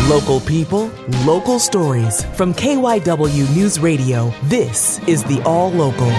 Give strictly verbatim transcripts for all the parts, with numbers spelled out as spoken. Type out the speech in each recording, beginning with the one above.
Local people, local stories. From K Y W News Radio, this is the All Local.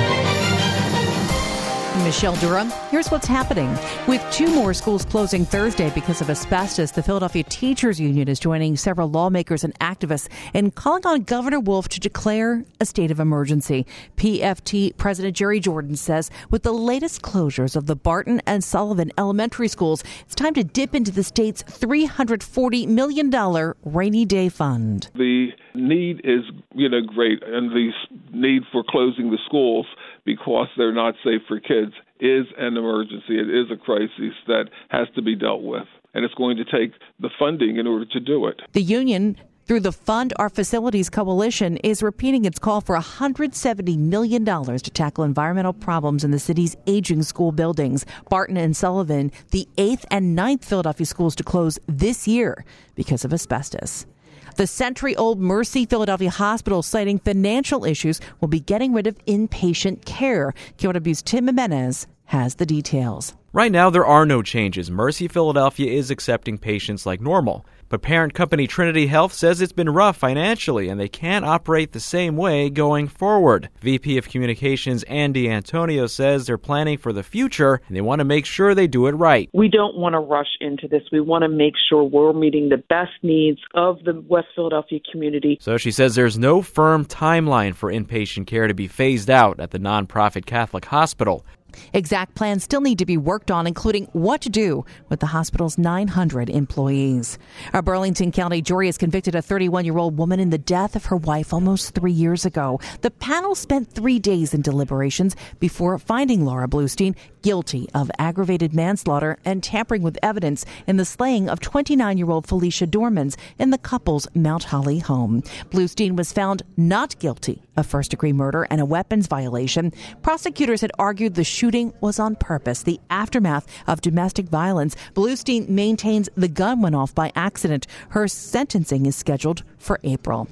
Michelle Durham, here's what's happening. With two more schools closing Thursday because of asbestos, the Philadelphia Teachers Union is joining several lawmakers and activists in calling on Governor Wolf to declare a state of emergency. P F T President Jerry Jordan says with the latest closures of the Barton and Sullivan elementary schools, it's time to dip into the state's three hundred forty million dollars rainy day fund. The need is, you know, great, and the need for closing the schools because they're not safe for kids is an emergency. It is a crisis that has to be dealt with, and it's going to take the funding in order to do it. The union, through the Fund Our Facilities Coalition, is repeating its call for one hundred seventy million dollars to tackle environmental problems in the city's aging school buildings. Barton and Sullivan, the eighth and ninth Philadelphia schools to close this year because of asbestos. The century-old Mercy Philadelphia Hospital, citing financial issues, will be getting rid of inpatient care. K Y W's Tim Jimenez has the details. Right now, there are no changes. Mercy Philadelphia is accepting patients like normal. But parent company Trinity Health says it's been rough financially and they can't operate the same way going forward. V P of Communications Andy Antonio says they're planning for the future and they want to make sure they do it right. We don't want to rush into this. We want to make sure we're meeting the best needs of the West Philadelphia community. So she says there's no firm timeline for inpatient care to be phased out at the nonprofit Catholic hospital. Exact plans still need to be worked on, including what to do with the hospital's nine hundred employees. A Burlington County jury has convicted a thirty-one-year-old woman in the death of her wife almost three years ago. The panel spent three days in deliberations before finding Laura Bluestein guilty of aggravated manslaughter and tampering with evidence in the slaying of twenty-nine-year-old Felicia Dormans in the couple's Mount Holly home. Bluestein was found not guilty of first-degree murder and a weapons violation. Prosecutors had argued the shooting was on purpose, the aftermath of domestic violence. Bluestein maintains the gun went off by accident. Her sentencing is scheduled for April.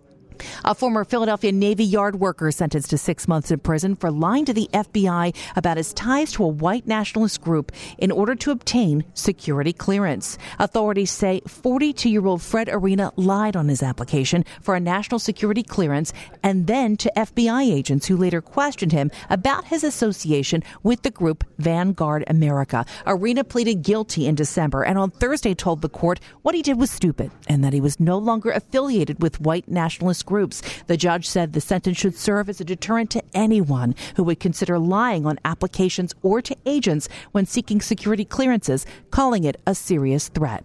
A former Philadelphia Navy Yard worker sentenced to six months in prison for lying to the F B I about his ties to a white nationalist group in order to obtain security clearance. Authorities say forty-two-year-old Fred Arena lied on his application for a national security clearance and then to F B I agents who later questioned him about his association with the group Vanguard America. Arena pleaded guilty in December and on Thursday told the court what he did was stupid and that he was no longer affiliated with white nationalist groups. The judge said the sentence should serve as a deterrent to anyone who would consider lying on applications or to agents when seeking security clearances, calling it a serious threat.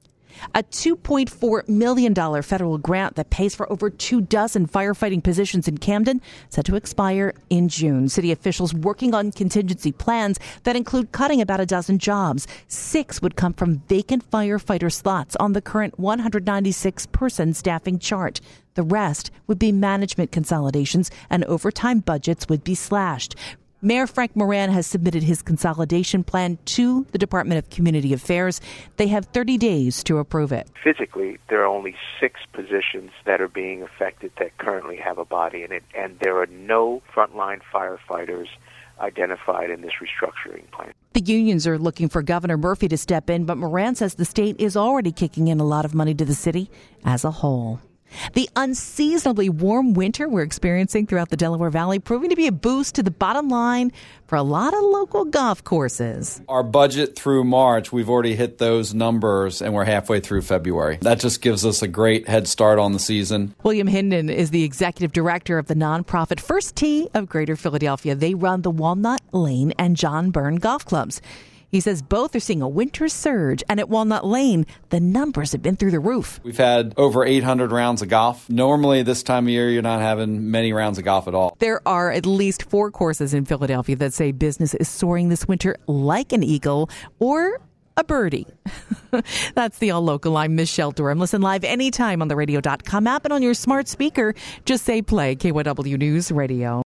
A two point four million dollars federal grant that pays for over two dozen firefighting positions in Camden set to expire in June. City officials working on contingency plans that include cutting about a dozen jobs. Six would come from vacant firefighter slots on the current one hundred ninety-six person staffing chart. The rest would be management consolidations and overtime budgets would be slashed. Mayor Frank Moran has submitted his consolidation plan to the Department of Community Affairs. They have thirty days to approve it. Physically, there are only six positions that are being affected that currently have a body in it, and there are no frontline firefighters identified in this restructuring plan. The unions are looking for Governor Murphy to step in, but Moran says the state is already kicking in a lot of money to the city as a whole. The unseasonably warm winter we're experiencing throughout the Delaware Valley proving to be a boost to the bottom line for a lot of local golf courses. Our budget through March, we've already hit those numbers, and we're halfway through February. That just gives us a great head start on the season. William Hinden is the executive director of the nonprofit First Tee of Greater Philadelphia. They run the Walnut Lane and John Byrne golf clubs. He says both are seeing a winter surge, and at Walnut Lane, the numbers have been through the roof. We've had over eight hundred rounds of golf. Normally, this time of year, you're not having many rounds of golf at all. There are at least four courses in Philadelphia that say business is soaring this winter like an eagle or a birdie. That's the All Local. I'm Michelle Durham. Listen live anytime on the radio dot com app and on your smart speaker. Just say play K Y W News Radio.